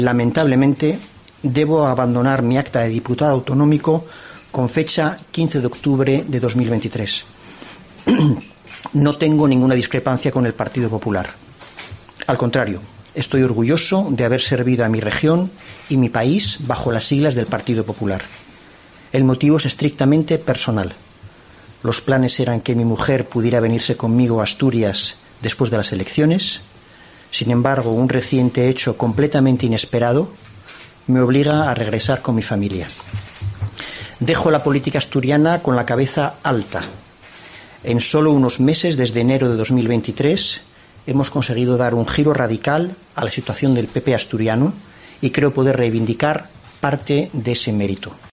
Lamentablemente, debo abandonar mi acta de diputado autonómico con fecha 15 de octubre de 2023. No tengo ninguna discrepancia con el Partido Popular. Al contrario, estoy orgulloso de haber servido a mi región y mi país bajo las siglas del Partido Popular. El motivo es estrictamente personal. Los planes eran que mi mujer pudiera venirse conmigo a Asturias después de las elecciones. Sin embargo, un reciente hecho completamente inesperado me obliga a regresar con mi familia. Dejo la política asturiana con la cabeza alta. En solo unos meses, desde enero de 2023, hemos conseguido dar un giro radical a la situación del PP asturiano y creo poder reivindicar parte de ese mérito.